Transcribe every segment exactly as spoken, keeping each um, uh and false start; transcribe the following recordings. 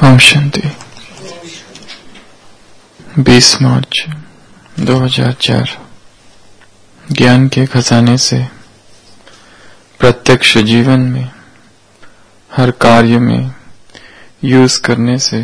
ओम शांति। बीस मार्च दो हज़ार चार। ज्ञान के खजाने से प्रत्यक्ष जीवन में हर कार्य में यूज करने से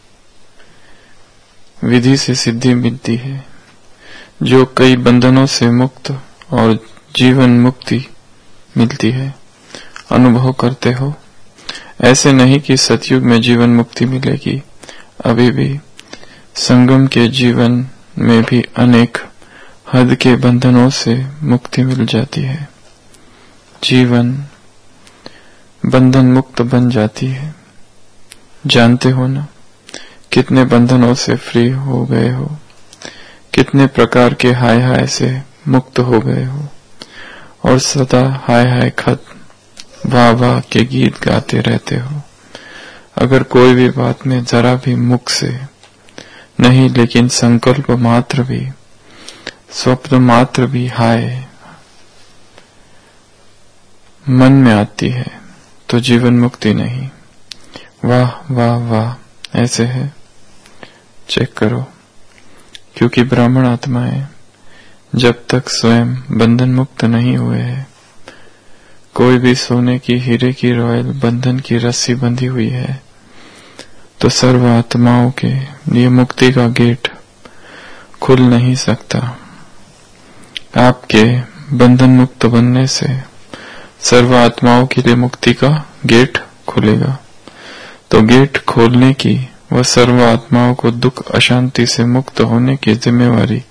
विधि से सिद्धि मिलती है, जो कई बंधनों से मुक्त और जीवन मुक्ति मिलती है। अनुभव करते हो, ऐसे नहीं कि सतयुग में जीवन मुक्ति मिलेगी। अभी भी संगम के जीवन में भी अनेक हद के बंधनों से मुक्ति मिल जाती है। जीवन बंधन मुक्त बन जाती है। जानते हो ना, कितने बंधनों से फ्री हो गए हो, कितने प्रकार के हाय हाय से मुक्त हो गए हो, और सदा हाय हाय खत वाह वाह के गीत गाते रहते हो। अगर कोई भी बात में जरा भी मुख से नहीं, लेकिन संकल्प मात्र भी, स्वप्न मात्र भी हाय मन में आती है, तो जीवन मुक्ति नहीं। वाह वाह वाह ऐसे है। चेक करो, क्योंकि ब्राह्मण आत्माएं जब तक स्वयं बंधन मुक्त नहीं हुए हैं, कोई भी सोने की हीरे की रॉयल बंधन की रस्सी बंधी हुई है, तो सर्व आत्माओं के लिए मुक्ति का गेट खुल नहीं सकता। आपके बंधन मुक्त बनने से सर्व आत्माओं के लिए मुक्ति का गेट खुलेगा। तो गेट खोलने की व सर्व आत्माओं को दुख अशांति से मुक्त होने की जिम्मेवारी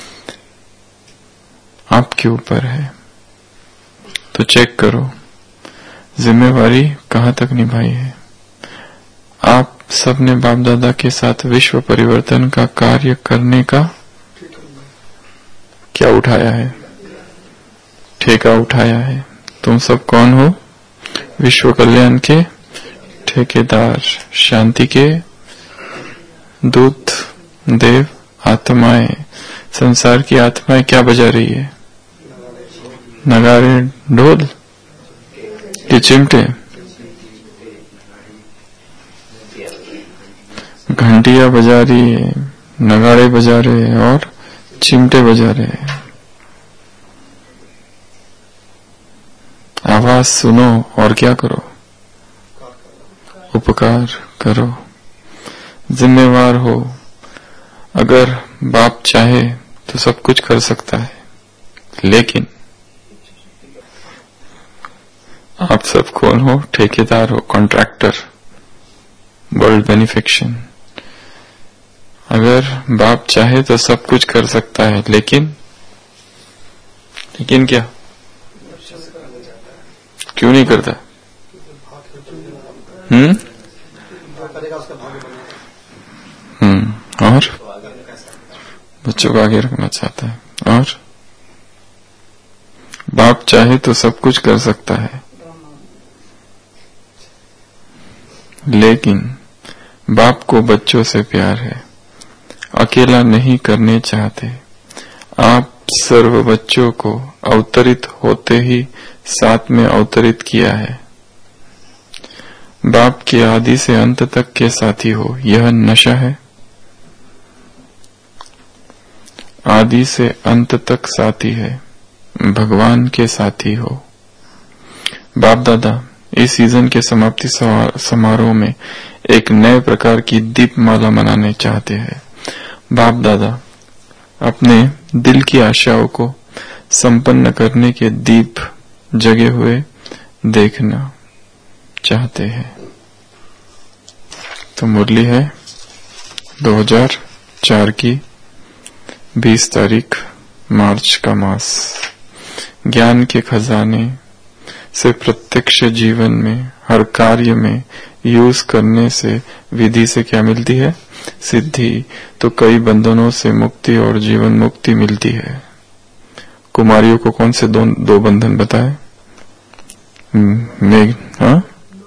आपके ऊपर है। तो चेक करो, जिम्मेवारी कहाँ तक निभाई है। आप सबने बाप दादा के साथ विश्व परिवर्तन का कार्य करने का क्या उठाया है? ठेका उठाया है। तुम सब कौन हो? विश्व कल्याण के ठेकेदार, शांति के दूत, देव आत्माएं। संसार की आत्माएं क्या बजा रही है? नगाड़े, ढोल के चिमटे, घंटियां बजा रही है, नगाड़े बजा रहे हैं और चिमटे बजा रहे हैं। आवाज सुनो और क्या करो? उपकार करो, जिम्मेवार हो। अगर बाप चाहे तो सब कुछ कर सकता है, लेकिन आप सब कौन हो? ठेकेदार हो, कॉन्ट्रैक्टर, वर्ल्ड बेनिफिक्शन। अगर बाप चाहे तो सब कुछ कर सकता है, लेकिन लेकिन क्या? क्यों नहीं करता? हम्म हम्म और बच्चों को आगे रखना चाहता है, और बाप चाहे तो सब कुछ कर सकता है, लेकिन बाप को बच्चों से प्यार है, अकेला नहीं करने चाहते। आप सर्व बच्चों को अवतरित होते ही साथ में अवतरित किया है। बाप के आदि से अंत तक के साथी हो, यह नशा है। आदि से अंत तक साथी है, भगवान के साथी हो। बाप दादा इस सीजन के समाप्ति समारोह में एक नए प्रकार की दीपमाला मनाने चाहते हैं। बाप दादा अपने दिल की आशाओं को संपन्न करने के दीप जगे हुए देखना चाहते हैं। तो मुरली है दो हज़ार चार की बीस तारीख मार्च का मास। ज्ञान के खजाने से प्रत्यक्ष जीवन में हर कार्य में यूज करने से विधि से क्या मिलती है? सिद्धि। तो कई बंधनों से मुक्ति और जीवन मुक्ति मिलती है। कुमारियों को कौन से दो, दो बंधन बताए? मेघ, हाँ?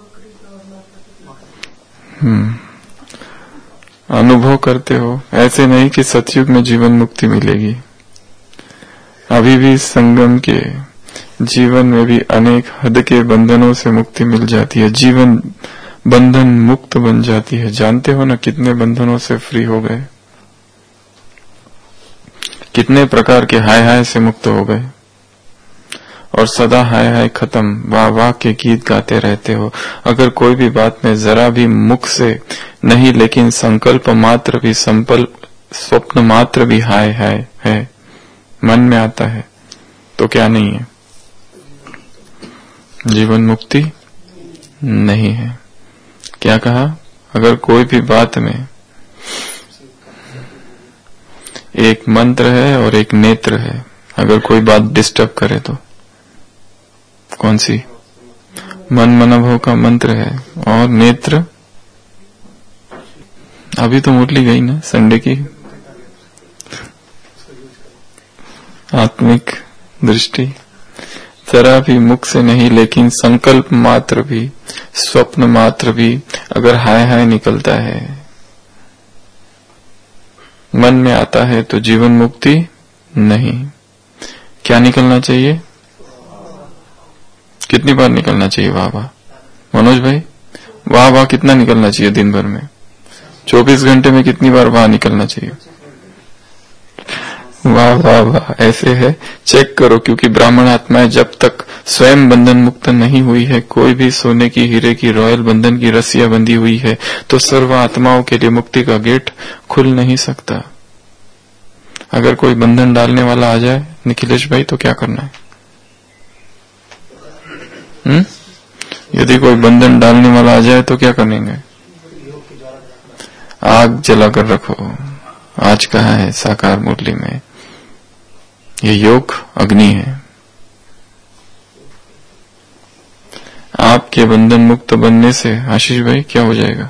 हम्म अनुभव करते हो, ऐसे नहीं कि सतयुग में जीवन मुक्ति मिलेगी। अभी भी संगम के जीवन में भी अनेक हद के बंधनों से मुक्ति मिल जाती है। जीवन बंधन मुक्त बन जाती है। जानते हो ना कितने बंधनों से फ्री हो गए, कितने प्रकार के हाय हाय से मुक्त हो गए, और सदा हाय हाय खत्म, वाह वाह के गीत गाते रहते हो। अगर कोई भी बात में जरा भी मुख से नहीं, लेकिन संकल्प मात्र भी, संकल्प स्वप्न मात्र भी हाय हाय है मन में आता है, तो क्या नहीं है? जीवन मुक्ति नहीं है। क्या कहा? अगर कोई भी बात में एक मंत्र है और एक नेत्र है, अगर कोई बात डिस्टर्ब करे तो कौन सी? मन मनोभव का मंत्र है, और नेत्र अभी तो मुरली गई ना संडे की, आत्मिक दृष्टि। जरा भी मुख से नहीं, लेकिन संकल्प मात्र भी, स्वप्न मात्र भी अगर हाय हाय निकलता है, मन में आता है, तो जीवन मुक्ति नहीं। क्या निकलना चाहिए? कितनी बार निकलना चाहिए वाह वाह? मनोज भाई, वाह वाह कितना निकलना चाहिए दिन भर में? चौबीस घंटे में कितनी बार वाह निकलना चाहिए? वाह वाह वाह ऐसे है, चेक करो। क्योंकि ब्राह्मण आत्माएं जब तक स्वयं बंधन मुक्त नहीं हुई है, कोई भी सोने की, हीरे की, रॉयल बंधन की रस्सियां बंधी हुई है, तो सर्व आत्माओं के लिए मुक्ति का गेट खुल नहीं सकता। अगर कोई बंधन डालने वाला आ जाए निखिलेश भाई, तो क्या करना है? हुँ? यदि कोई बंधन डालने वाला आ जाए तो क्या करेंगे? आग जलाकर रखो। आज कहा है साकार मुरली में, ये योग अग्नि है। आपके बंधन मुक्त बनने से आशीष भाई क्या हो जाएगा?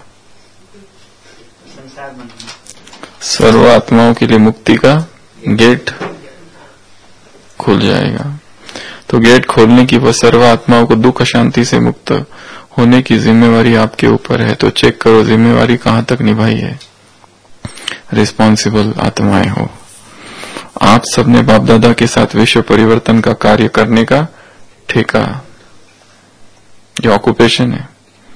सर्व आत्माओं के लिए मुक्ति का गेट खुल जाएगा। तो गेट खोलने की, वह सर्व आत्माओं को दुख अशांति से मुक्त होने की जिम्मेवारी आपके ऊपर है। तो चेक करो जिम्मेवारी कहां तक निभाई है। रिस्पॉन्सिबल आत्माएं हो आप। सबने बाप दादा के साथ विश्व परिवर्तन का कार्य करने का ठेका, ये ऑक्यूपेशन है,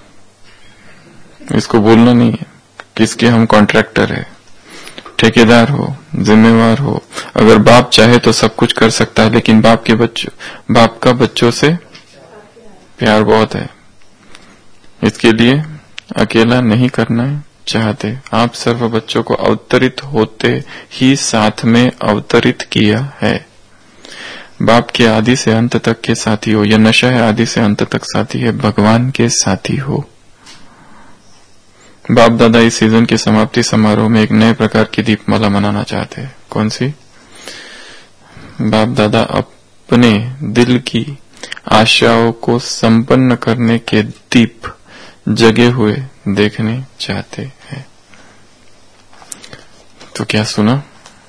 इसको बोलना नहीं है किसके हम कॉन्ट्रैक्टर है, ठेकेदार हो, जिम्मेवार हो। अगर बाप चाहे तो सब कुछ कर सकता है, लेकिन बाप के बच्चों बाप का बच्चों से प्यार बहुत है, इसके लिए अकेला नहीं करना चाहते। आप सर्व बच्चों को अवतरित होते ही साथ में अवतरित किया है। बाप के आदि से अंत तक के साथी हो, यह नशा है आदि से अंत तक साथी है, भगवान के साथी हो। बाप दादा इस सीजन के समाप्ति समारोह में एक नए प्रकार की दीपमाला मनाना चाहते हैं। कौन सी? बाप दादा अपने दिल की आशाओं को संपन्न करने के दीप जगे हुए देखने चाहते हैं। तो क्या सुना?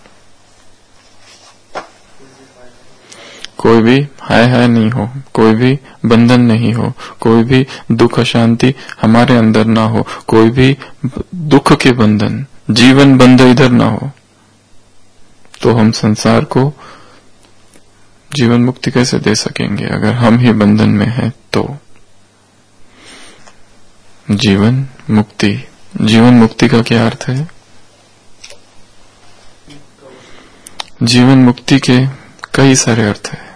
कोई भी हाय हाय नहीं हो, कोई भी बंधन नहीं हो, कोई भी दुख अशांति हमारे अंदर ना हो, कोई भी दुख के बंधन, जीवन बंध इधर ना हो, तो हम संसार को जीवन मुक्ति कैसे दे सकेंगे अगर हम ही बंधन में हैं? तो जीवन मुक्ति, जीवन मुक्ति का क्या अर्थ है? जीवन मुक्ति के कई सारे अर्थ हैं।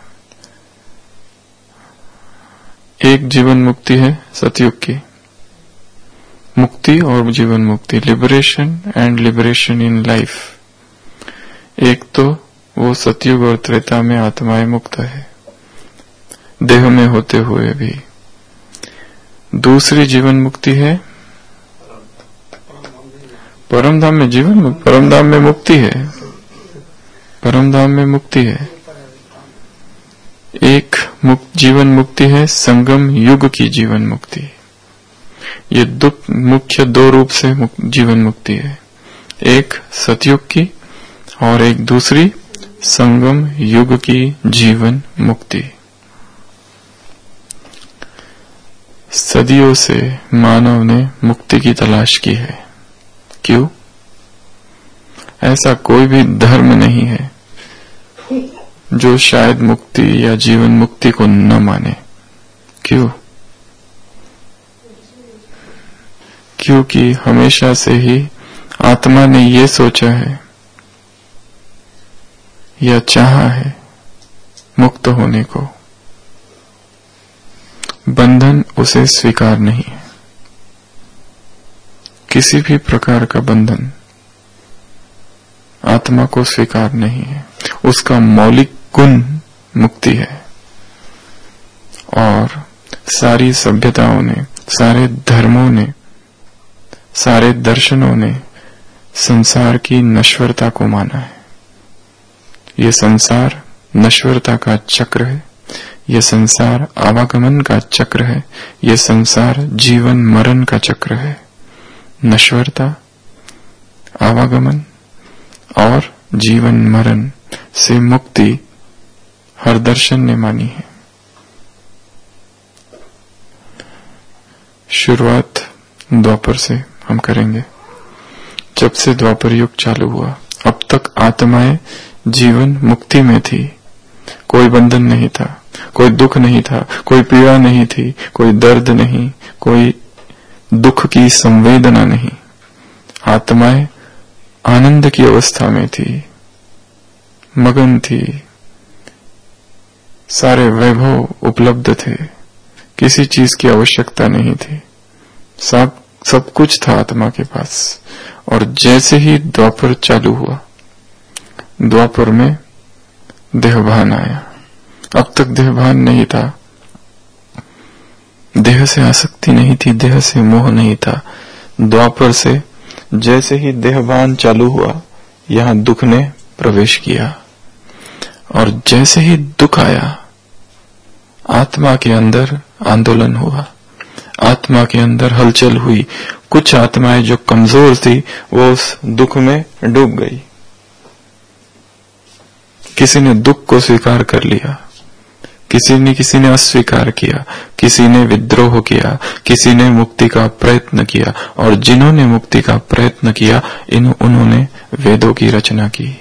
एक जीवन मुक्ति है सतयुग की मुक्ति और जीवन मुक्ति, liberation and liberation in life. एक तो वो सतयुग और त्रेता में आत्माएं मुक्त है देह में होते हुए भी। दूसरी जीवन मुक्ति है परम धाम में। जीवन परम धाम में मुक्ति है, परम धाम में मुक्ति है। एक मुक्त जीवन मुक्ति है संगम युग की जीवन मुक्ति। ये दो मुख्य दो रूप से जीवन मुक्ति है, एक सतयुग की और एक दूसरी संगम युग की जीवन मुक्ति। सदियों से मानव ने मुक्ति की तलाश की है। क्यों? ऐसा कोई भी धर्म नहीं है जो शायद मुक्ति या जीवन मुक्ति को न माने। क्यों? क्योंकि हमेशा से ही आत्मा ने ये सोचा है या चाहा है मुक्त होने को। बंधन उसे स्वीकार नहीं है। किसी भी प्रकार का बंधन आत्मा को स्वीकार नहीं है। उसका मौलिक गुण मुक्ति है। और सारी सभ्यताओं ने, सारे धर्मों ने, सारे दर्शनों ने संसार की नश्वरता को माना है। ये संसार नश्वरता का चक्र है। ये संसार आवागमन का चक्र है। ये संसार जीवन मरण का चक्र है। नश्वरता, आवागमन और जीवन मरण से मुक्ति हर दर्शन ने मानी है। शुरुआत द्वापर से हम करेंगे। जब से द्वापर युग चालू हुआ अब तक आत्माएं जीवन मुक्ति में थी। कोई बंधन नहीं था, कोई दुख नहीं था, कोई पीड़ा नहीं थी, कोई दर्द नहीं, कोई दुख की संवेदना नहीं। आत्माएं आनंद की अवस्था में थी, मगन थी, सारे वैभव उपलब्ध थे, किसी चीज की आवश्यकता नहीं थी, सब सब कुछ था आत्मा के पास। और जैसे ही द्वापर चालू हुआ, द्वापर में देहभान आया। अब तक देहभान नहीं था, देह से आसक्ति नहीं थी, देह से मोह नहीं था। द्वापर से जैसे ही देहभान चालू हुआ, यहां दुख ने प्रवेश किया। और जैसे ही दुख आया, आत्मा के अंदर आंदोलन हुआ, आत्मा के अंदर हलचल हुई। कुछ आत्माएं जो कमजोर थी वो उस दुख में डूब गई। किसी ने दुख को स्वीकार कर लिया, किसी ने किसी ने अस्वीकार किया, किसी ने विद्रोह किया, किसी ने मुक्ति का प्रयत्न किया। और जिन्होंने मुक्ति का प्रयत्न किया, इन उन्होंने वेदों की रचना की,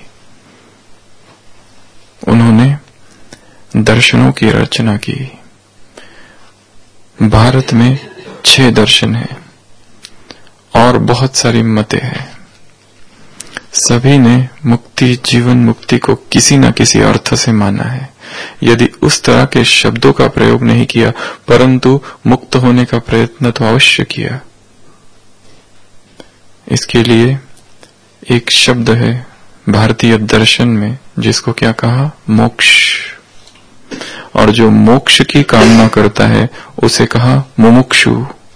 उन्होंने दर्शनों की रचना की। भारत में छह दर्शन हैं और बहुत सारी मतें हैं। सभी ने मुक्ति, जीवन मुक्ति को किसी न किसी अर्थ से माना है। यदि उस तरह के शब्दों का प्रयोग नहीं किया, परंतु मुक्त होने का प्रयत्न तो अवश्य किया। इसके लिए एक शब्द है भारतीय दर्शन में, जिसको क्या कहा? मोक्ष। और जो मोक्ष की कामना करता है उसे कहा मुमुक्षु।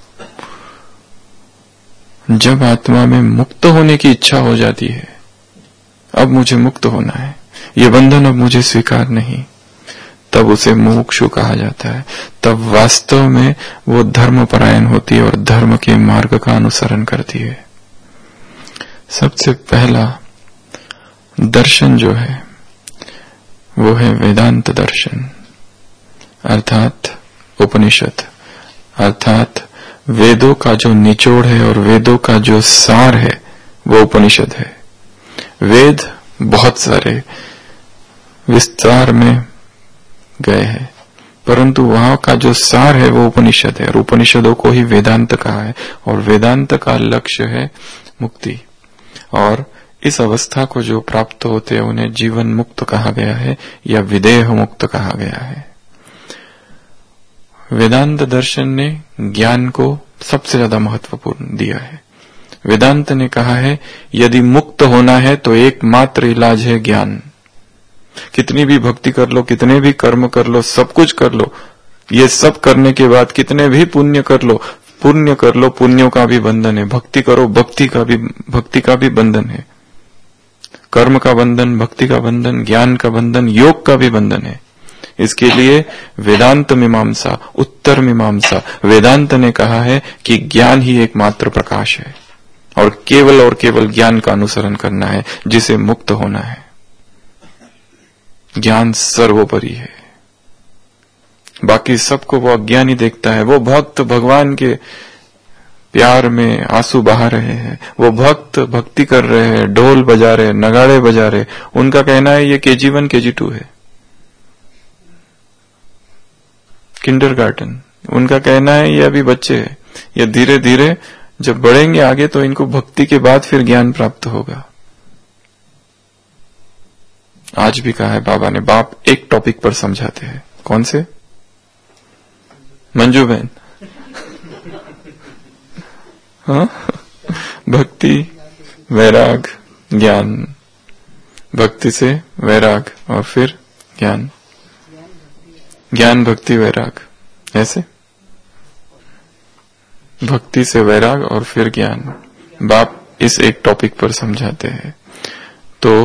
जब आत्मा में मुक्त होने की इच्छा हो जाती है, अब मुझे मुक्त होना है, ये बंधन अब मुझे स्वीकार नहीं, तब उसे मुमुक्षु कहा जाता है। तब वास्तव में वो धर्मपरायण होती है और धर्म के मार्ग का अनुसरण करती है। सबसे पहला दर्शन जो है वो है वेदांत दर्शन, अर्थात उपनिषद, अर्थात वेदों का जो निचोड़ है और वेदों का जो सार है वो उपनिषद है। वेद बहुत सारे विस्तार में गए हैं, परंतु वहां का जो सार है वो उपनिषद है। और उपनिषदों को ही वेदांत कहा है। और वेदांत का लक्ष्य है मुक्ति। और इस अवस्था को जो प्राप्त होते हैं उन्हें जीवन मुक्त कहा गया है या विदेह मुक्त कहा गया है। वेदांत दर्शन ने ज्ञान को सबसे ज्यादा महत्वपूर्ण दिया है। वेदांत ने कहा है यदि मुक्त होना है तो एकमात्र इलाज है ज्ञान। कितनी भी भक्ति कर लो, कितने भी कर्म कर लो, सब कुछ कर लो, ये सब करने के बाद कितने भी पुण्य कर लो, पुण्य कर लो, पुण्यों का भी बंधन है। भक्ति करो, भक्ति का भी भक्ति का भी बंधन है। कर्म का बंधन, भक्ति का बंधन, ज्ञान का बंधन, योग का भी बंधन है। इसके लिए वेदांत मीमांसा, उत्तर मीमांसा, वेदांत ने कहा है कि ज्ञान ही एकमात्र प्रकाश है और केवल और केवल ज्ञान का अनुसरण करना है जिसे मुक्त होना है। ज्ञान सर्वोपरि है। बाकी सबको वो अज्ञानी देखता है। वो भक्त भगवान के प्यार में आंसू बहा रहे हैं, वो भक्त भक्ति कर रहे हैं, ढोल बजा रहे, नगाड़े बजा रहे, उनका कहना है ये केजी वन केजी टू है, किंडरगार्टन। उनका कहना है ये अभी बच्चे है, ये धीरे धीरे जब बढ़ेंगे आगे तो इनको भक्ति के बाद फिर ज्ञान प्राप्त होगा। आज भी कहा है बाबा ने, बाप एक टॉपिक पर समझाते हैं। कौन से? मंजू बहन, हाँ, भक्ति, वैराग, ज्ञान। भक्ति से वैराग और फिर ज्ञान, ज्ञान भक्ति वैराग, ऐसे भक्ति से वैराग और फिर ज्ञान। बाप इस एक टॉपिक पर समझाते हैं। तो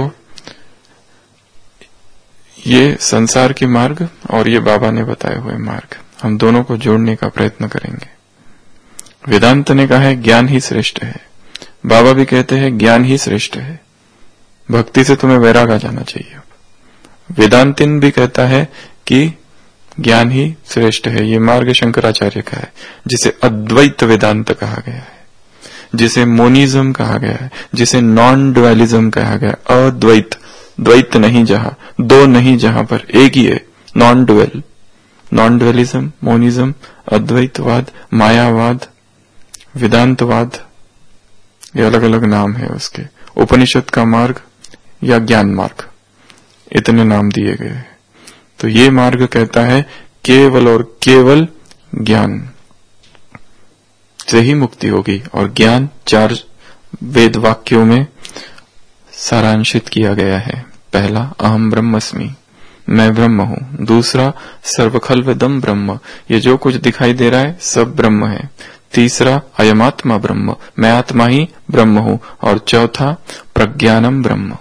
ये संसार के मार्ग और ये बाबा ने बताए हुए मार्ग, हम दोनों को जोड़ने का प्रयत्न करेंगे। वेदांत ने कहा है ज्ञान ही श्रेष्ठ है, बाबा भी कहते हैं ज्ञान ही श्रेष्ठ है, भक्ति से तुम्हें वैराग आ जाना चाहिए। वेदांतिन भी कहता है कि ज्ञान ही श्रेष्ठ है। ये मार्ग शंकराचार्य का है, जिसे अद्वैत वेदांत कहा गया है, जिसे मोनिज्म कहा गया है, जिसे नॉन ड्वेलिज्म कहा गया है। अद्वैत, द्वैत नहीं जहां, दो नहीं जहां पर एक ही है, non dual. Non dualism, monism, अद्वैतवाद, मायावाद, वेदांतवाद, ये अलग अलग नाम है उसके। उपनिषद का मार्ग या ज्ञान मार्ग, इतने नाम दिए गए हैं। तो ये मार्ग कहता है केवल और केवल ज्ञान से ही मुक्ति होगी। और ज्ञान चार वेद वाक्यों में सारांशित किया गया है। पहला, अहम ब्रह्मस्मि, मैं ब्रह्म हूं। दूसरा, सर्वखल्विदं ब्रह्म, ये जो कुछ दिखाई दे रहा है सब ब्रह्म है। तीसरा, अयमात्मा ब्रह्म, मैं आत्मा ही ब्रह्म हूं। और चौथा, प्रज्ञानम ब्रह्म,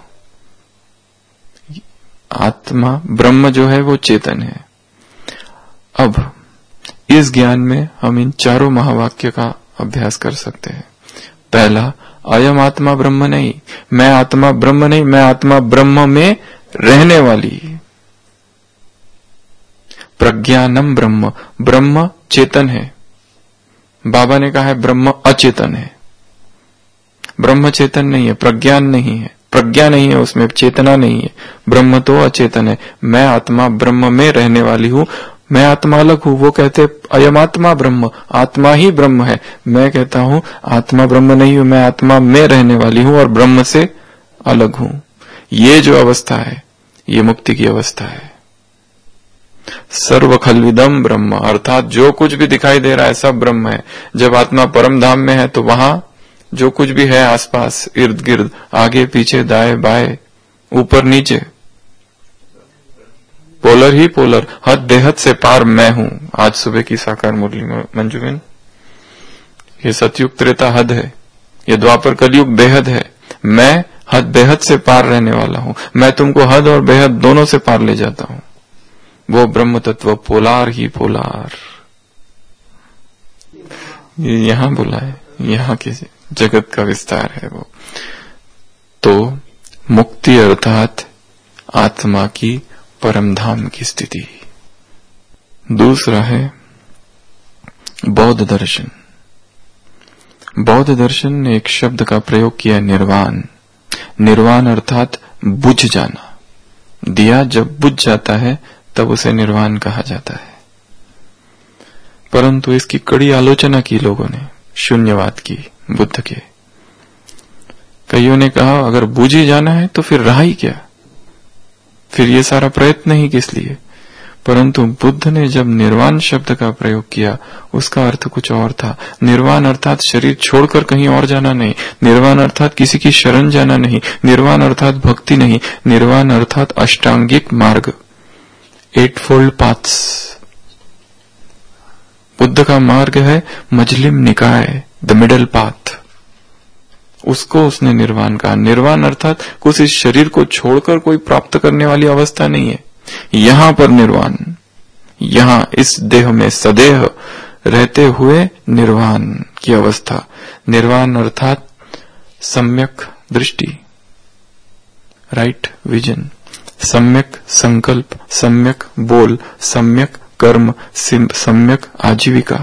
आत्मा ब्रह्म जो है वो चेतन है। अब इस ज्ञान में हम इन चारों महावाक्य का अभ्यास कर सकते हैं। पहला, अयम आत्मा ब्रह्म नहीं, मैं आत्मा ब्रह्म नहीं, मैं आत्मा ब्रह्म में रहने वाली। प्रज्ञानम ब्रह्म, ब्रह्म चेतन है। बाबा ने कहा है ब्रह्म अचेतन है, ब्रह्म चेतन नहीं है, प्रज्ञान नहीं है, प्रज्ञा नहीं है, उसमें चेतना नहीं है, ब्रह्म तो अचेतन है। मैं आत्मा ब्रह्म में रहने वाली हूं, मैं आत्मा अलग हूं। वो कहते अयम आत्मा ब्रह्म, आत्मा ही ब्रह्म है। मैं कहता हूं आत्मा ब्रह्म नहीं हूं, मैं आत्मा में रहने वाली हूं और ब्रह्म से अलग हूं। ये जो अवस्था है ये मुक्ति की अवस्था है। सर्वखल्विदं ब्रह्म, अर्थात जो कुछ भी दिखाई दे रहा है सब ब्रह्म है। जब आत्मा परम धाम में है तो वहां जो कुछ भी है आसपास, इर्द गिर्द, आगे पीछे, दाएं बाएं, ऊपर नीचे, पोलर ही पोलर, हद बेहद से पार मैं हूं। आज सुबह की साकार मुरली में मंजूबिन, ये सतयुग त्रेता हद है, ये द्वापर कलयुग बेहद है। मैं हद बेहद से पार रहने वाला हूं, मैं तुमको हद और बेहद दोनों से पार ले जाता हूं। वो ब्रह्म तत्व पोलार ही पोलार, ये यहां बोला है, यहां के जगत का विस्तार है वो। तो मुक्ति अर्थात आत्मा की परम धाम की स्थिति। दूसरा है बौद्ध दर्शन। बौद्ध दर्शन ने एक शब्द का प्रयोग किया, निर्वाण। निर्वाण अर्थात बुझ जाना। दिया जब बुझ जाता है तब उसे निर्वाण कहा जाता है। परंतु इसकी कड़ी आलोचना की लोगों ने, शून्यवाद की, बुद्ध के। कईयों ने कहा अगर बुझ ही जाना है तो फिर रहा ही क्या, फिर ये सारा प्रयत्न ही किस लिए। परंतु बुद्ध ने जब निर्वाण शब्द का प्रयोग किया उसका अर्थ कुछ और था। निर्वाण अर्थात शरीर छोड़कर कहीं और जाना नहीं, निर्वाण अर्थात किसी की शरण जाना नहीं, निर्वाण अर्थात भक्ति नहीं, निर्वाण अर्थात अष्टांगिक मार्ग, एट फोल्ड पाथ्स। बुद्ध का मार्ग है मजलिम निकाय, द मिडल पाथ, उसको उसने निर्वाण कहा। निर्वाण अर्थात कुछ इस शरीर को छोड़कर कोई प्राप्त करने वाली अवस्था नहीं है। यहां पर निर्वाण, यहां इस देह में सदेह रहते हुए निर्वाण की अवस्था। निर्वाण अर्थात सम्यक दृष्टि, राइट विजन, सम्यक संकल्प, सम्यक बोल, सम्यक कर्म, सम्यक आजीविका,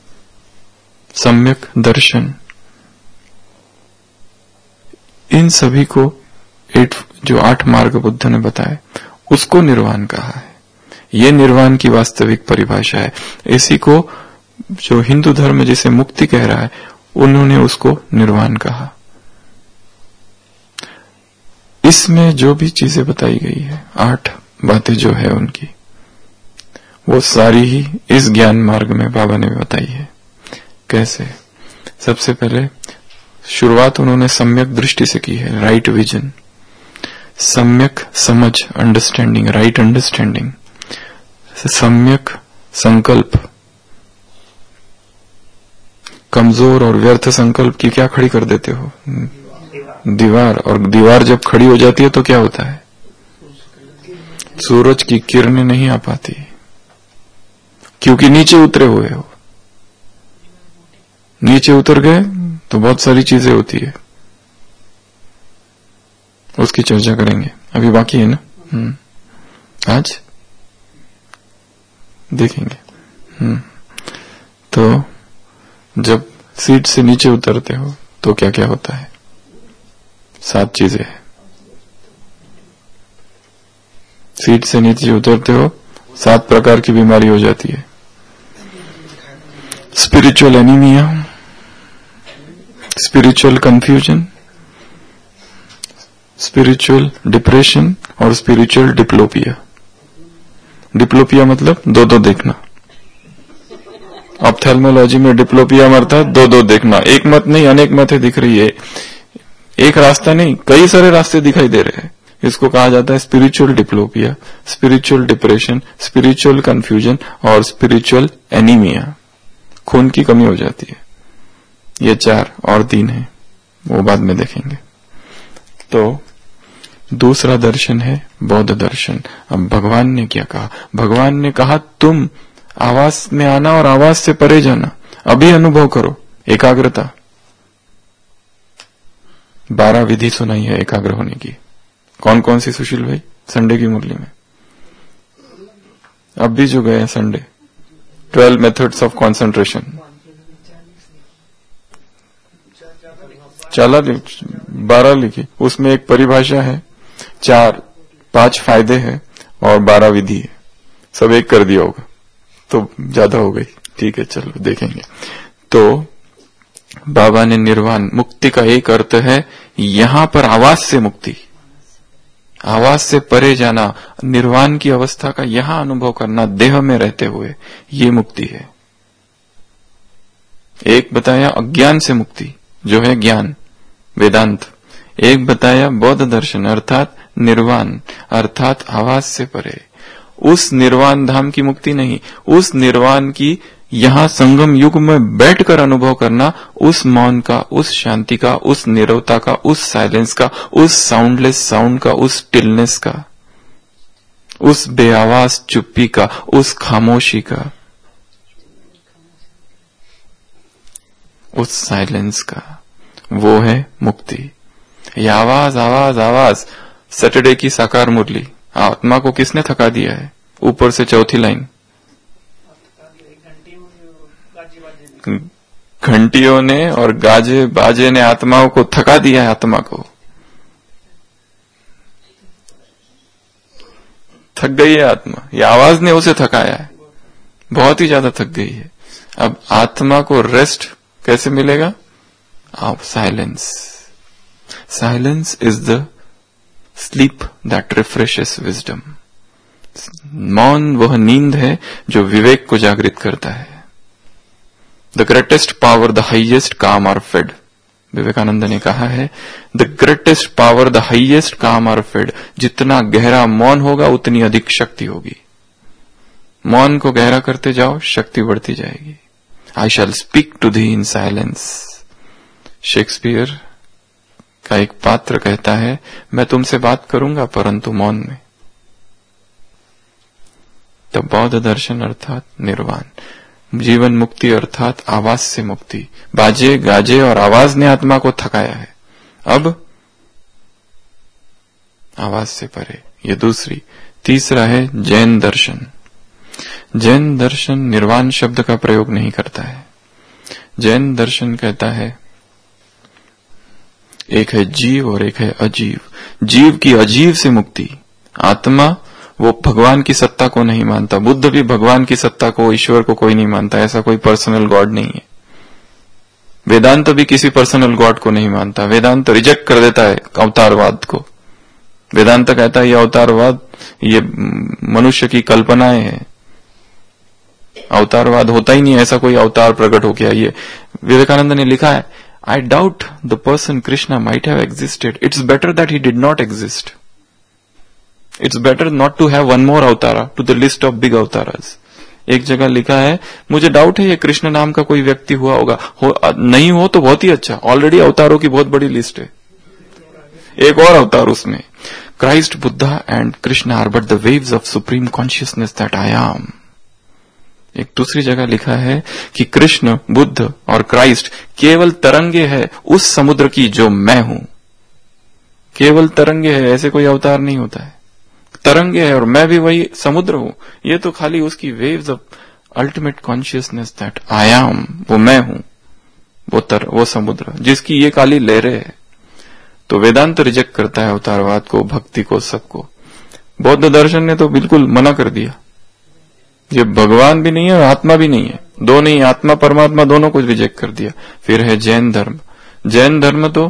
सम्यक दर्शन। इन सभी को एट जो आठ मार्ग बुद्ध ने बताए उसको निर्वाण कहा है। ये निर्वाण की वास्तविक परिभाषा है। इसी को जो हिंदू धर्म जिसे मुक्ति कह रहा है उन्होंने उसको निर्वाण कहा। इसमें जो भी चीजें बताई गई है, आठ बातें जो है उनकी, वो सारी ही इस ज्ञान मार्ग में बाबा ने बताई है। कैसे? सबसे पहले शुरुआत उन्होंने सम्यक दृष्टि से की है, राइट विजन, सम्यक समझ, अंडरस्टैंडिंग, राइट अंडरस्टैंडिंग, सम्यक संकल्प। कमजोर और व्यर्थ संकल्प की क्या खड़ी कर देते हो? दीवार। और दीवार जब खड़ी हो जाती है तो क्या होता है? सूरज की किरणें नहीं आ पाती, क्योंकि नीचे उतरे हुए हो। नीचे उतर गए तो बहुत सारी चीजें होती है, उसकी चर्चा करेंगे, अभी बाकी है ना। हम्म आज देखेंगे। हम्म तो जब सीट से नीचे उतरते हो तो क्या क्या होता है? सात चीजें हैं। सीट से नीचे उतरते हो, सात प्रकार की बीमारी हो जाती है। Spiritual anaemia, spiritual confusion, spiritual depression और स्पिरिचुअल डिप्लोपिया। डिप्लोपिया मतलब दो दो देखना। ऑप्थेल्मोलॉजी में डिप्लोपिया मरता है दो दो देखना। एक मत नहीं, अनेक मतें दिख रही है, एक रास्ता नहीं, कई सारे रास्ते दिखाई दे रहे हैं। इसको कहा जाता है spiritual diplopia, spiritual depression, spiritual confusion और स्पिरिचुअल एनीमिया। खून की कमी हो जाती है। ये चार और तीन है, वो बाद में देखेंगे। तो दूसरा दर्शन है बौद्ध दर्शन। अब भगवान ने क्या कहा? भगवान ने कहा तुम आवाज में आना और आवाज से परे जाना, अभी अनुभव करो एकाग्रता। बारह विधि सुनाई है एकाग्र होने की। कौन कौन सी सुशील भाई? संडे की मुरली में अब भी जो गए हैं Sunday, twelve methods of concentration, चाला बारह लिखी, उसमें एक परिभाषा है, चार पांच फायदे हैं और बारह विधि है। सब एक कर दिया होगा तो ज्यादा हो गई। ठीक है, चलो देखेंगे। तो बाबा ने निर्वाण, मुक्ति का एक अर्थ है यहां पर आवाज से मुक्ति, आवाज से परे जाना, निर्वाण की अवस्था का यहां अनुभव करना देह में रहते हुए, ये मुक्ति है। एक बताया अज्ञान से मुक्ति जो है ज्ञान वेदांत, एक बताया बौद्ध दर्शन अर्थात निर्वाण अर्थात आवाज से परे। उस निर्वाण धाम की मुक्ति नहीं, उस निर्वाण की यहां संगम युग में बैठकर अनुभव करना, उस मौन का, उस शांति का, उस नीरवता का, उस साइलेंस का, उस साउंडलेस साउंड का, उस स्टिलनेस का, उस बेआवाज चुप्पी का, उस खामोशी का, उस साइलेंस का, वो है मुक्ति। ये आवाज आवाज आवाज सैटरडे की साकार मुरली, आत्मा को किसने थका दिया है? ऊपर से चौथी लाइन, घंटियों ने और गाजे बाजे ने आत्माओं को थका दिया है। आत्मा को थक गई है आत्मा, ये आवाज ने उसे थकाया है, बहुत ही ज्यादा थक गई है। अब आत्मा को रेस्ट कैसे मिलेगा? आप silence. Silence is the sleep that refreshes wisdom. मौन वह नींद है जो विवेक को जागृत करता है। The greatest power the highest calm are fed. Vivekananda ने कहा है the greatest power the highest calm are fed. जितना गहरा मौन होगा उतनी अधिक शक्ति होगी। मौन को गहरा करते जाओ, शक्ति बढ़ती जाएगी। I shall speak to thee in silence. Shakespeare का एक पात्र कहता है मैं तुमसे बात करूंगा परंतु मौन में। तो बौद्ध दर्शन अर्थात निर्वाण, जीवन मुक्ति अर्थात आवाज से मुक्ति। बाजे गाजे और आवाज ने आत्मा को थकाया है, अब आवाज से परे, ये दूसरी। तीसरा है जैन दर्शन। जैन दर्शन निर्वाण शब्द का प्रयोग नहीं करता है। जैन दर्शन कहता है एक है जीव और एक है अजीव। जीव की अजीव से मुक्ति। आत्मा वो भगवान की सत्ता को नहीं मानता। बुद्ध भी भगवान की सत्ता को, ईश्वर को कोई नहीं मानता। ऐसा कोई पर्सनल गॉड नहीं है। वेदांत भी किसी पर्सनल गॉड को नहीं मानता। वेदांत रिजेक्ट कर देता है अवतारवाद को। वेदांत कहता है ये अवतारवाद ये मनुष्य की कल्पनाएं हैं, अवतारवाद होता ही नहीं है, ऐसा कोई अवतार प्रकट हो गया। ये विवेकानंद ने लिखा है, I doubt the person Krishna might have existed, it's better that he did not exist, it's better not to have one more avatara to the list of big avataras. एक जगह लिखा है, मुझे डाउट है ये कृष्ण नाम का कोई व्यक्ति हुआ होगा, हो, नहीं हो तो बहुत ही अच्छा, ऑलरेडी अवतारों की बहुत बड़ी लिस्ट है, एक और अवतार उसमें। Christ, Buddha and Krishna are but the waves of supreme consciousness that I am. एक दूसरी जगह लिखा है कि कृष्ण, बुद्ध और क्राइस्ट केवल तरंगे है उस समुद्र की जो मैं हूं। केवल तरंगे है, ऐसे कोई अवतार नहीं होता है, तरंगे है और मैं भी वही समुद्र हूं। ये तो खाली उसकी waves of ultimate consciousness that I am, वो मैं हूं, वो तर वो समुद्र जिसकी ये काली लहरें है। तो वेदांत रिजेक्ट करता है अवतारवाद को, भक्ति को, सबको। बौद्ध दर्शन ने तो बिल्कुल मना कर दिया, ये भगवान भी नहीं है और आत्मा भी नहीं है, दो नहीं, आत्मा परमात्मा दोनों को रिजेक्ट कर दिया। फिर है जैन धर्म। जैन धर्म तो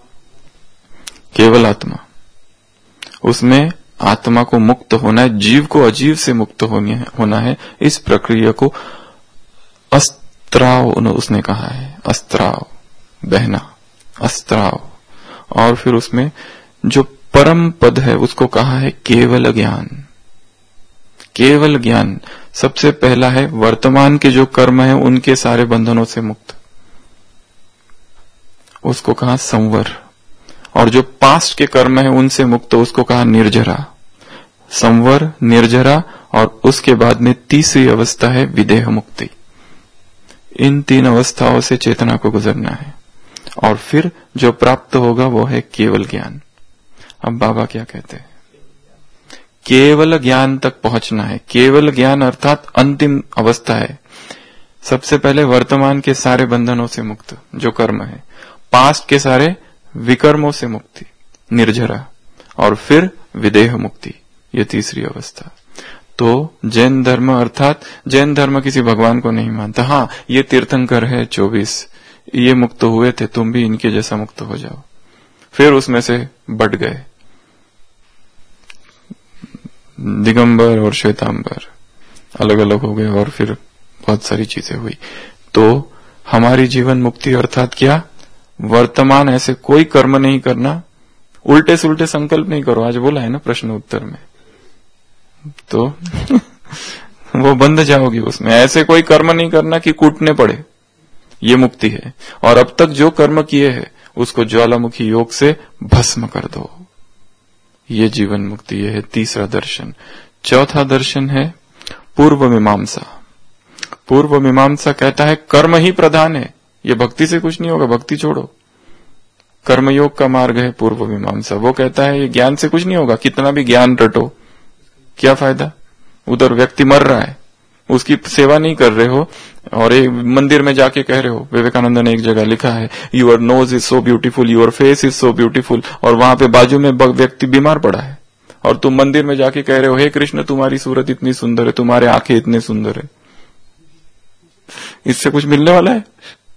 केवल आत्मा, उसमें आत्मा को मुक्त होना है, जीव को अजीव से मुक्त होना है। इस प्रक्रिया को अस्त्राव उसने कहा है, अस्त्राव, बहना, अस्त्राव। और फिर उसमें जो परम पद है उसको कहा है केवल ज्ञान। केवल ज्ञान सबसे पहला है, वर्तमान के जो कर्म है उनके सारे बंधनों से मुक्त, उसको कहा संवर। और जो पास्ट के कर्म है उनसे मुक्त, उसको कहा निर्जरा। संवर, निर्जरा और उसके बाद में तीसरी अवस्था है विदेह मुक्ति। इन तीन अवस्थाओं से चेतना को गुजरना है और फिर जो प्राप्त होगा वो है केवल ज्ञान। अब बाबा क्या कहते हैं, केवल ज्ञान तक पहुंचना है। केवल ज्ञान अर्थात अंतिम अवस्था है। सबसे पहले वर्तमान के सारे बंधनों से मुक्त जो कर्म है, पास्ट के सारे विकर्मों से मुक्ति, निर्जरा, और फिर विदेह मुक्ति, ये तीसरी अवस्था। तो जैन धर्म अर्थात जैन धर्म किसी भगवान को नहीं मानता। हाँ, ये तीर्थंकर है चौबीस, ये मुक्त हुए थे, तुम भी इनके जैसा मुक्त हो जाओ। फिर उसमें से बढ़ गए, दिगंबर और श्वेतांबर अलग अलग हो गए और फिर बहुत सारी चीजें हुई। तो हमारी जीवन मुक्ति अर्थात क्या, वर्तमान ऐसे कोई कर्म नहीं करना, उल्टे से उल्टे संकल्प नहीं करो, आज बोला है ना प्रश्न उत्तर में, तो वो बंध जाओगी उसमें। ऐसे कोई कर्म नहीं करना कि कूटने पड़े, ये मुक्ति है। और अब तक जो कर्म किए हैं उसको ज्वालामुखी योग से भस्म कर दो, ये जीवन मुक्ति। ये है तीसरा दर्शन। चौथा दर्शन है पूर्व मीमांसा। पूर्व मीमांसा कहता है कर्म ही प्रधान है, ये भक्ति से कुछ नहीं होगा, भक्ति छोड़ो। कर्मयोग का मार्ग है पूर्व मीमांसा। वो कहता है ये ज्ञान से कुछ नहीं होगा, कितना भी ज्ञान रटो क्या फायदा, उधर व्यक्ति मर रहा है, उसकी सेवा नहीं कर रहे हो और एक मंदिर में जाके कह रहे हो। विवेकानंद ने एक जगह लिखा है, your nose is so beautiful, your face is so beautiful, और वहां पे बाजू में व्यक्ति बीमार पड़ा है और तुम मंदिर में जाके कह रहे हो, हे कृष्ण तुम्हारी सूरत इतनी सुंदर है, तुम्हारे आंखें इतने सुंदर है। इससे कुछ मिलने वाला है?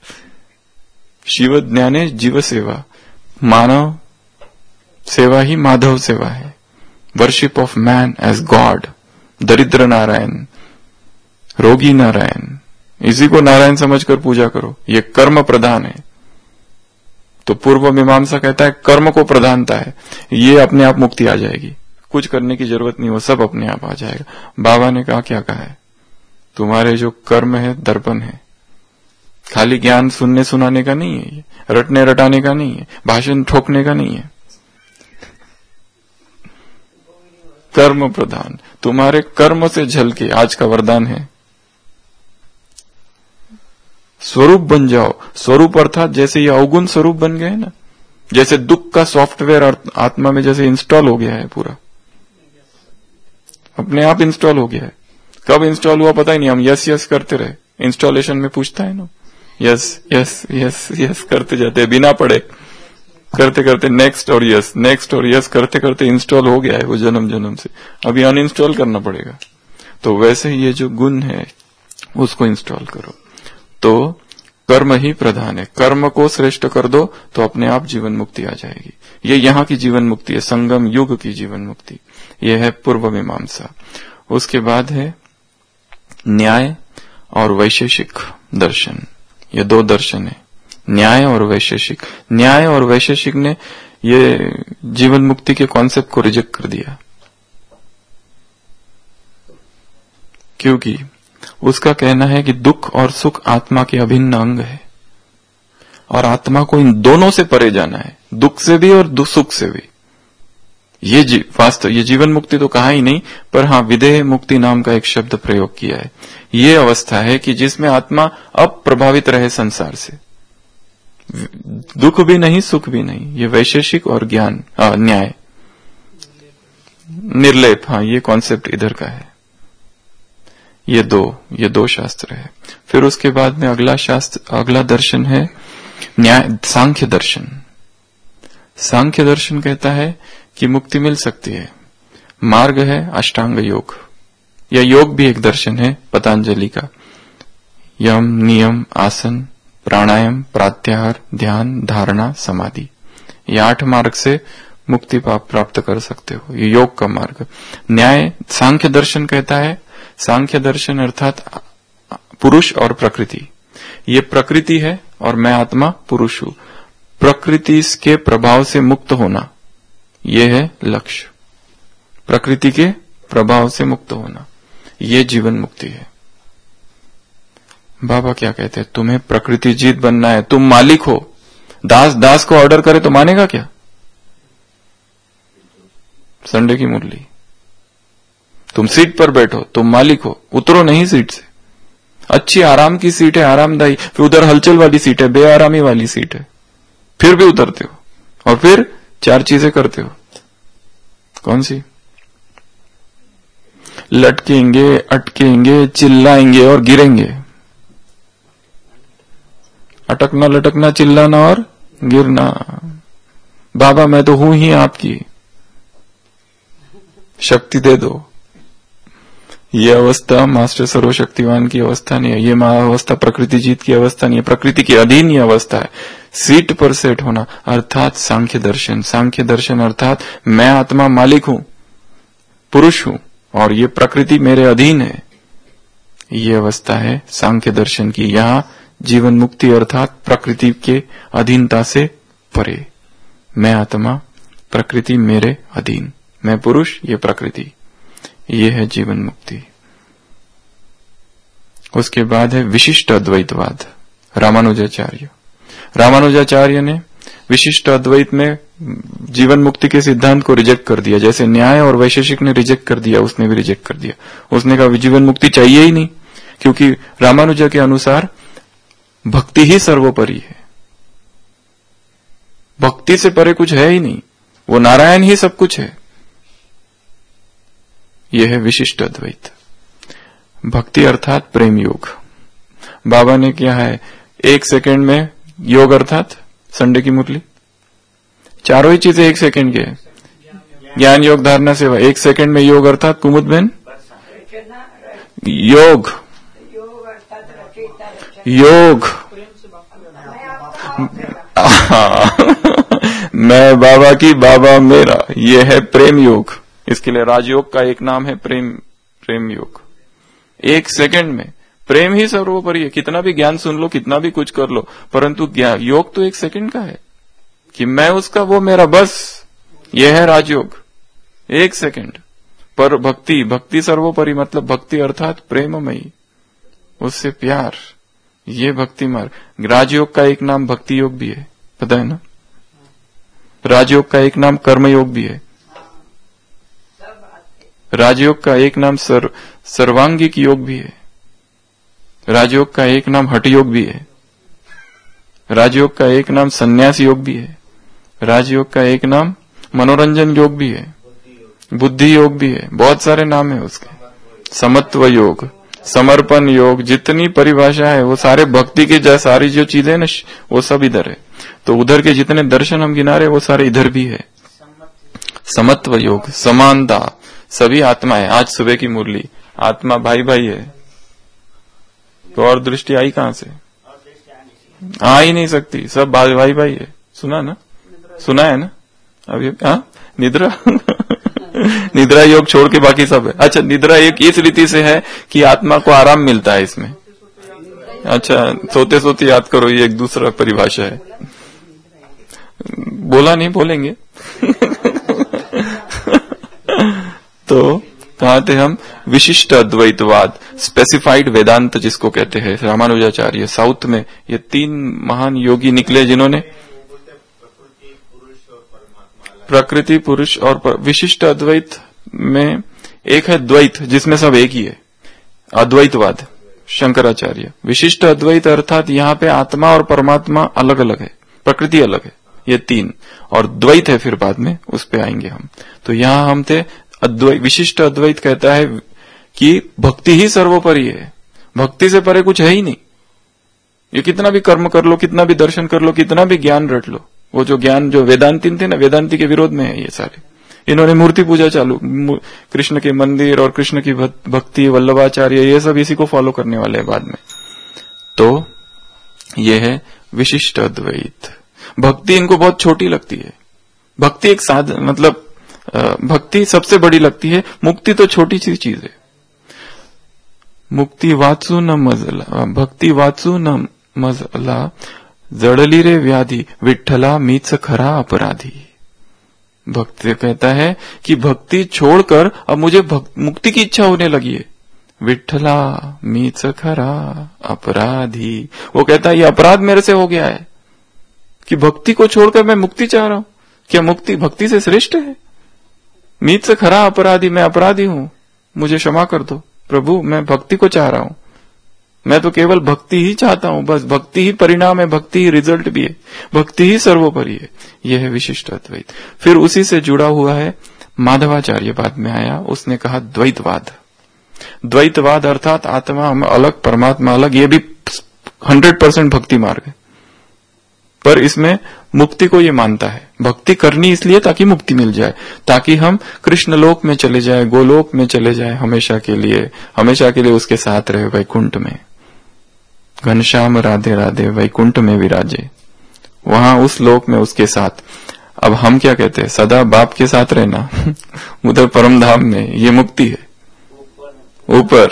शिव ज्ञाने जीव सेवा, मानव सेवा ही माधव सेवा है। Worship of man as God, दरिद्र नारायण, रोगी नारायण, इसी को नारायण समझकर पूजा करो, ये कर्म प्रधान है। तो पूर्व मीमांसा कहता है कर्म को प्रधानता है, ये अपने आप मुक्ति आ जाएगी, कुछ करने की जरूरत नहीं, वो सब अपने आप आ जाएगा। बाबा ने कहा क्या कहा है, तुम्हारे जो कर्म है दर्पण है, खाली ज्ञान सुनने सुनाने का नहीं है, रटने रटाने का नहीं है, भाषण ठोकने का नहीं है, कर्म प्रधान। तुम्हारे कर्म से झलके आज का वरदान है स्वरूप बन जाओ। स्वरूप अर्थात जैसे ये अवगुण स्वरूप बन गए ना, जैसे दुख का सॉफ्टवेयर आत्मा में जैसे इंस्टॉल हो गया है, पूरा अपने आप इंस्टॉल हो गया है। कब इंस्टॉल हुआ पता ही नहीं, हम यस यस करते रहे, इंस्टॉलेशन में पूछता है ना, यस यस यस यस करते जाते हैं बिना पढ़े, करते करते नेक्स्ट और यस, नेक्स्ट और यस करते करते इंस्टॉल हो गया है वो जन्म जन्म से, अभी अनइंस्टॉल करना पड़ेगा। तो वैसे ये जो गुण है उसको इंस्टॉल करो। तो कर्म ही प्रधान है। कर्म को श्रेष्ठ कर दो तो अपने आप जीवन मुक्ति आ जाएगी। ये यहाँ की जीवन मुक्ति है, संगम युग की जीवन मुक्ति। ये है पूर्व मीमांसा। उसके बाद है न्याय और वैशेषिक दर्शन। ये दो दर्शन है, न्याय और वैशेषिक। न्याय और वैशेषिक ने ये जीवन मुक्ति के कॉन्सेप्ट को रिजेक्ट कर दिया, क्योंकि उसका कहना है कि दुख और सुख आत्मा के अभिन्न अंग है और आत्मा को इन दोनों से परे जाना है, दुख से भी और दुख सुख से भी। ये जी, वास्तव ये जीवन मुक्ति तो कहा ही नहीं, पर हाँ विदेह मुक्ति नाम का एक शब्द प्रयोग किया है। ये अवस्था है कि जिसमें आत्मा अब प्रभावित रहे संसार से, दुख भी नहीं सुख भी नहीं। ये वैशेषिक और ज्ञान आ, न्याय निर्लेप, हाँ ये कॉन्सेप्ट इधर का है। ये दो ये दो शास्त्र है। फिर उसके बाद में अगला शास्त्र अगला दर्शन है न्याय सांख्य दर्शन। सांख्य दर्शन कहता है कि मुक्ति मिल सकती है। मार्ग है अष्टांग योग, या योग भी एक दर्शन है पतंजलि का। यम नियम आसन प्राणायाम प्रत्याहार ध्यान धारणा समाधि, ये आठ मार्ग से मुक्ति प्राप्त कर सकते हो। ये योग का मार्ग। न्याय सांख्य दर्शन कहता है, सांख्य दर्शन अर्थात पुरुष और प्रकृति। ये प्रकृति है और मैं आत्मा पुरुष हूं। प्रकृति के प्रभाव से मुक्त होना, यह है लक्ष्य। प्रकृति के प्रभाव से मुक्त होना, ये जीवन मुक्ति है। बाबा क्या कहते हैं, तुम्हें प्रकृति जीत बनना है, तुम मालिक हो। दास दास को ऑर्डर करे तो मानेगा क्या? संडे की मुरली, तुम सीट पर बैठो, तुम मालिक हो, उतरो नहीं सीट से। अच्छी आराम की सीट है, आरामदायी, फिर उधर हलचल वाली सीट है, बेआरामी वाली सीट है, फिर भी उतरते हो और फिर चार चीजें करते हो। कौन सी? लटकेंगे, अटकेंगे, चिल्लाएंगे और गिरेंगे। अटकना, लटकना, चिल्लाना और गिरना। बाबा मैं तो हूं ही आपकी, शक्ति दे दो। ये अवस्था मास्टर सर्वशक्तिवान की अवस्था नहीं है। ये अवस्था प्रकृति जीत की अवस्था नहीं है, प्रकृति के अधीन ये अवस्था है। सीट पर सेट होना अर्थात सांख्य दर्शन। सांख्य दर्शन अर्थात मैं आत्मा मालिक हूं, पुरुष हूं और ये प्रकृति मेरे अधीन है। ये अवस्था है सांख्य दर्शन की। यहां जीवन मुक्ति अर्थात प्रकृति के अधीनता से परे। मैं आत्मा, प्रकृति मेरे अधीन, मैं पुरुष, ये प्रकृति, ये है जीवन मुक्ति। उसके बाद है विशिष्ट अद्वैतवाद। रामानुजाचार्य रामानुजाचार्य ने विशिष्ट अद्वैत में जीवन मुक्ति के सिद्धांत को रिजेक्ट कर दिया, जैसे न्याय और वैशेषिक ने रिजेक्ट कर दिया, उसने भी रिजेक्ट कर दिया। उसने कहा जीवन मुक्ति चाहिए ही नहीं, क्योंकि रामानुजा के अनुसार भक्ति ही सर्वोपरि है। भक्ति से परे कुछ है ही नहीं, वो नारायण ही सब कुछ है। यह है विशिष्ट अद्वैत। भक्ति अर्थात प्रेम योग। बाबा ने क्या है, एक सेकंड में योग अर्थात संडे की मुरली, चारों ही चीजें एक सेकंड के, ज्ञान योग धारणा सेवा, एक सेकंड में योग अर्थात कुमुद बहन योग योग मैं बाबा की, बाबा मेरा, ये है प्रेम योग। इसके लिए राजयोग का एक नाम है प्रेम प्रेम योग। एक सेकंड में प्रेम ही सर्वोपरि है। कितना भी ज्ञान सुन लो, कितना भी कुछ कर लो, परंतु योग तो एक सेकंड का है कि मैं उसका, वो मेरा, बस। यह है राजयोग, एक सेकंड। पर भक्ति भक्ति सर्वोपरि, मतलब भक्ति अर्थात प्रेममयी, उससे प्यार, ये भक्ति मार्ग। राजयोग का एक नाम भक्ति योग भी है, पता है ना? राजयोग का एक नाम कर्मयोग भी है। राजयोग का एक नाम सर्व सर्वांगिक योग भी है। राजयोग का एक नाम हठ योग भी है। राजयोग का एक नाम संन्यास योग भी है। राजयोग का एक नाम मनोरंजन योग भी है, बुद्धि योग भी है, बहुत सारे नाम है उसके। समत्व योग, समर्पण योग, जितनी परिभाषा है वो सारे भक्ति के सारी जो चीजें ना, वो सब इधर है। तो उधर के जितने दर्शन हम गिना रहे वो सारे इधर भी है। समत्व योग, समानता, सभी आत्मा है। आज सुबह की मुरली, आत्मा भाई भाई है, तो और दृष्टि आई कहां से? आ ही नहीं सकती, सब भाई भाई भाई है। सुना ना, सुना है ना अभी? हाँ, निद्रा निद्रा योग छोड़ के बाकी सब है। अच्छा, निद्रा एक इस रीति से है कि आत्मा को आराम मिलता है इसमें। अच्छा, सोते सोते याद करो, ये एक दूसरा परिभाषा है। बोला नहीं, बोलेंगे तो कहा थे हम, विशिष्ट अद्वैतवाद, स्पेसिफाइड वेदांत जिसको कहते हैं, रामानुजाचार्य साउथ में ये तीन महान योगी निकले जिन्होंने प्रकृति, पुरुष और पर, विशिष्ट अद्वैत में एक है द्वैत जिसमें सब एक ही है, अद्वैतवाद शंकराचार्य। विशिष्ट अद्वैत अर्थात यहाँ पे आत्मा और परमात्मा अलग अलग है, प्रकृति अलग है, ये तीन, और द्वैत है फिर बाद में उस पे आएंगे हम। तो यहाँ हम थे अद्वैत। विशिष्ट अद्वैत कहता है कि भक्ति ही सर्वोपरि है, भक्ति से परे कुछ है ही नहीं। ये कितना भी कर्म कर लो, कितना भी दर्शन कर लो, कितना भी ज्ञान रट लो, वो जो ज्ञान जो वेदांती थे ना, वेदांती के विरोध में है ये सारे। इन्होंने मूर्ति पूजा चालू, कृष्ण के मंदिर और कृष्ण की भक्ति, वल्लभाचार्य, ये सब इसी को फॉलो करने वाले हैं बाद में। तो ये है विशिष्ट अद्वैत। भक्ति इनको बहुत छोटी लगती है। भक्ति एक साधन, मतलब भक्ति सबसे बड़ी लगती है, मुक्ति तो छोटी सी चीज है। मुक्ति वाचू न मजला, भक्ति वाचू न मजला, जड़ली रे व्याधि, विठ्ठला मीच खरा अपराधी। भक्त कहता है कि भक्ति छोड़कर अब मुझे मुक्ति की इच्छा होने लगी है। विठ्ठला मीच खरा अपराधी, वो कहता है ये अपराध मेरे से हो गया है कि भक्ति को छोड़कर मैं मुक्ति चाह रहा हूं। क्या मुक्ति भक्ति से श्रेष्ठ है? मीच से खरा अपराधी, मैं अपराधी हूं, मुझे क्षमा कर दो प्रभु, मैं भक्ति को चाह रहा हूं, मैं तो केवल भक्ति ही चाहता हूं, बस भक्ति ही परिणाम है, भक्ति ही रिजल्ट भी है, भक्ति ही सर्वोपरि है। यह है विशिष्ट अद्वैत। फिर उसी से जुड़ा हुआ है माधवाचार्य, बाद में आया, उसने कहा द्वैतवाद। द्वैतवाद अर्थात आत्मा हम अलग, परमात्मा अलग, ये भी हंड्रेड परसेंट भक्ति मार्ग है, पर इसमें मुक्ति को ये मानता है। भक्ति करनी इसलिए ताकि मुक्ति मिल जाए, ताकि हम कृष्ण लोक में चले जाए, गोलोक में चले जाए, हमेशा के लिए, हमेशा के लिए उसके साथ रहे वैकुंठ में। घनश्याम राधे राधे वैकुंठ में विराजे, वहां उस लोक में उसके साथ। अब हम क्या कहते हैं, सदा बाप के साथ रहना उधर परम धाम में, ये मुक्ति है ऊपर।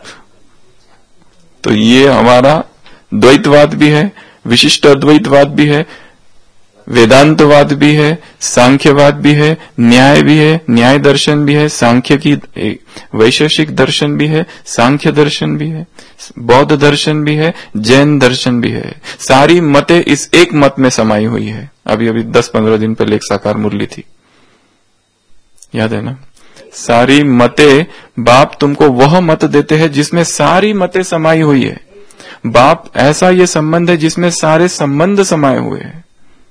तो ये हमारा द्वैतवाद भी है, विशिष्ट अद्वैतवाद भी है, वेदांतवाद भी है, सांख्यवाद भी है, न्याय भी है, न्याय दर्शन भी है, सांख्य की वैशेषिक दर्शन भी है, सांख्य दर्शन भी है, बौद्ध दर्शन भी है, जैन दर्शन भी है। सारी मतें इस एक मत में समाई हुई है। अभी अभी दस पंद्रह दिन पहले एक साकार मुरली थी, याद है ना? सारी मतें, बाप तुमको वह मत देते हैं जिसमें सारी मतें समाई हुई है। बाप ऐसा ये संबंध है जिसमें सारे संबंध समाये हुए हैं।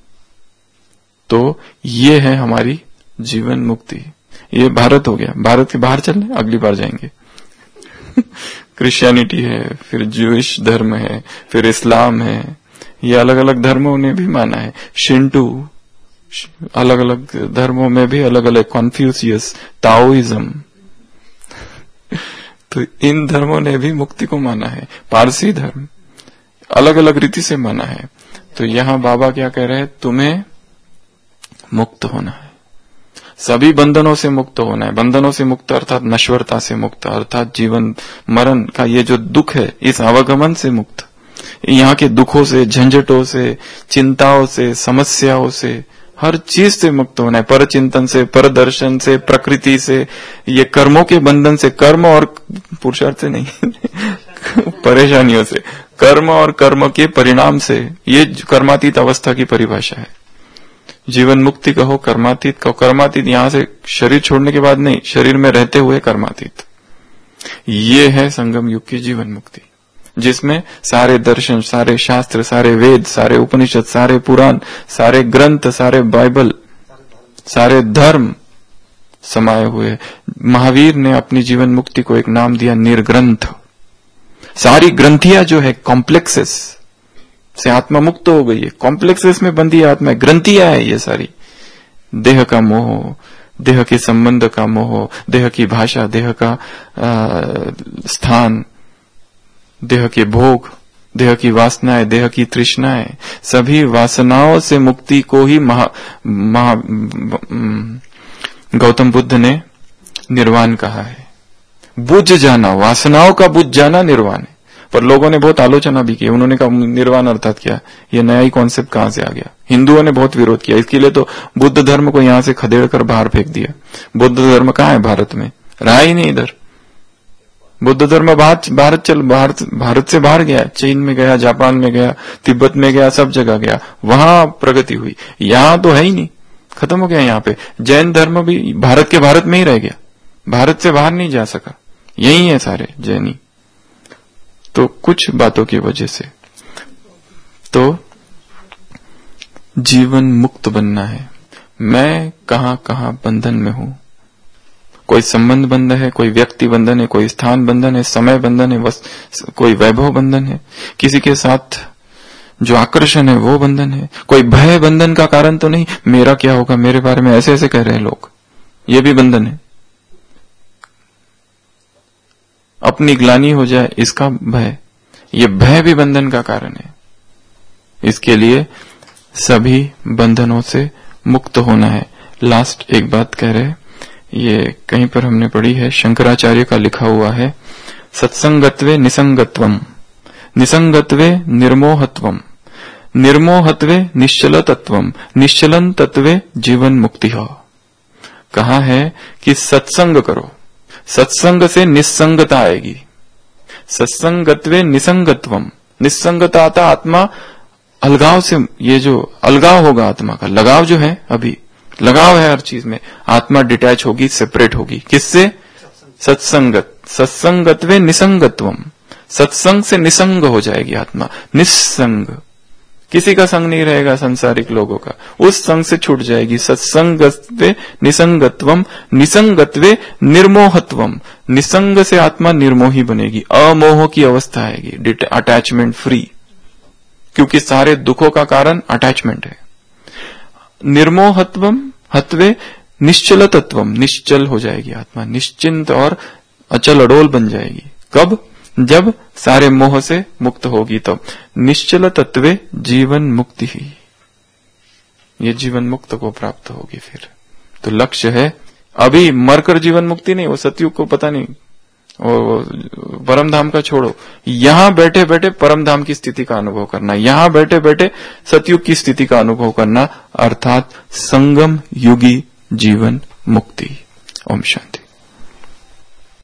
तो ये है हमारी जीवन मुक्ति। ये भारत हो गया, भारत के बाहर चलने, अगली बार जाएंगे क्रिश्चियनिटी है, फिर ज्यूइश धर्म है, फिर इस्लाम है, ये अलग अलग धर्मों ने भी माना है। शिंटू, अलग अलग धर्मों में भी अलग अलग, कॉन्फ्यूशियस, ताओइज्म, तो इन धर्मों ने भी मुक्ति को माना है। पारसी धर्म अलग अलग रीति से माना है। तो यहाँ बाबा क्या कह रहे हैं, तुम्हें मुक्त होना है, सभी बंधनों से मुक्त होना है। बंधनों से मुक्त अर्थात नश्वरता से मुक्त, अर्थात जीवन मरण का ये जो दुख है, इस आवागमन से मुक्त, यहाँ के दुखों से, झंझटों से, चिंताओं से, समस्याओं से, हर चीज से मुक्त होना है। पर चिंतन से, पर दर्शन से, प्रकृति से, ये कर्मों के बंधन से, कर्म और पुरुषार्थ से नहीं परेशानियों से, कर्म और कर्म के परिणाम से, ये कर्मातीत अवस्था की परिभाषा है। जीवन मुक्ति कहो, कर्मातीत कहो। कर्मातीत यहां से शरीर छोड़ने के बाद नहीं, शरीर में रहते हुए कर्मातीत। ये है संगम युग की जीवन मुक्ति, जिसमें सारे दर्शन, सारे शास्त्र, सारे वेद, सारे उपनिषद, सारे पुराण, सारे ग्रंथ, सारे बाइबल, सारे धर्म समाये हुए। महावीर ने अपनी जीवन मुक्ति को एक नाम दिया, निर्ग्रंथ। सारी ग्रंथियां जो है, कॉम्प्लेक्सेस से आत्मा मुक्त हो गई है। कॉम्प्लेक्सेस में बंधी आत्मा, ग्रंथियां है ये सारी। देह का मोह, देह के संबंध का मोह, देह की भाषा, देह का आ, स्थान, देह के भोग, देह की वासनाएं, देह की तृष्णाएं, सभी वासनाओं से मुक्ति को ही महा, महा गौतम बुद्ध ने निर्वाण कहा है। बुझ जाना, वासनाओं का बुझ जाना निर्वाण है। पर लोगों ने बहुत आलोचना भी की। उन्होंने कहा निर्वाण अर्थात क्या, ये नया ही कॉन्सेप्ट कहां से आ गया। हिंदुओं ने बहुत विरोध किया, इसके लिए तो बुद्ध धर्म को यहां से खदेड़ कर बाहर फेंक दिया। बुद्ध धर्म कहां है, भारत में रहा ही नहीं। इधर बुद्ध धर्म भारत भारत चल भारत भारत से बाहर गया, चीन में गया, जापान में गया, तिब्बत में गया, सब जगह गया, वहां प्रगति हुई। यहां तो है ही नहीं, खत्म हो गया। यहाँ पे जैन धर्म भी भारत के भारत में ही रह गया, भारत से बाहर नहीं जा सका। यही है सारे जैनी। तो कुछ बातों की वजह से तो जीवन मुक्त बनना है। मैं कहां कहां बंधन में हूं, कोई संबंध बंधन है, कोई व्यक्ति बंधन है, कोई स्थान बंधन है, समय बंधन है, कोई वैभव बंधन है, किसी के साथ जो आकर्षण है वो बंधन है। कोई भय बंधन का कारण तो नहीं, मेरा क्या होगा, मेरे बारे में ऐसे ऐसे कह रहे हैं लोग, ये भी बंधन है। अपनी ग्लानि हो जाए इसका भय, ये भय भी बंधन का कारण है। इसके लिए सभी बंधनों से मुक्त होना है। लास्ट एक बात कह रहे, ये कहीं पर हमने पढ़ी है, शंकराचार्य का लिखा हुआ है, सत्संगत्वे निसंगत्वम, निसंगत्वे निर्मोहत्वम, निर्मोहत्वे निश्चल तत्वम, निश्चलन तत्वे जीवन मुक्ति हो। कहा है कि सत्संग करो, सत्संग से निस्संगता आएगी। सत्संगत्वे निसंगत्वम, निस्संगता आता आत्मा अलगाव से, ये जो अलगाव होगा आत्मा का, लगाव जो है, अभी लगाव है हर चीज में, आत्मा डिटैच होगी, सेपरेट होगी। किससे? सत्संगत, सत्संगत्वे निसंगत्वम, सत्संग से निसंग हो जाएगी आत्मा, निस्संग, किसी का संग नहीं रहेगा संसारिक लोगों का, उस संग से छूट जाएगी। सत्संगत्वे निसंगत्वम, निसंगत्वे निर्मोहत्वम, निसंग से आत्मा निर्मोही बनेगी, अमोह की अवस्था आएगी, अटैचमेंट फ्री, क्योंकि सारे दुखों का कारण अटैचमेंट है। निर्मोहत्वम हत्वे निश्चल तत्वम, निश्चल हो जाएगी आत्मा, निश्चिंत और अचल अडोल बन जाएगी। कब? जब सारे मोह से मुक्त होगी तब। निश्चल तत्वे जीवन मुक्ति ही, ये जीवन मुक्त को प्राप्त होगी। फिर तो लक्ष्य है, अभी मरकर जीवन मुक्ति नहीं, वो सतयुग को पता नहीं, वो परम धाम का छोड़ो, यहां बैठे बैठे परम धाम की स्थिति का अनुभव करना, यहां बैठे बैठे सतयुग की स्थिति का अनुभव करना, अर्थात संगम युगी जीवन मुक्ति। ओम शांति।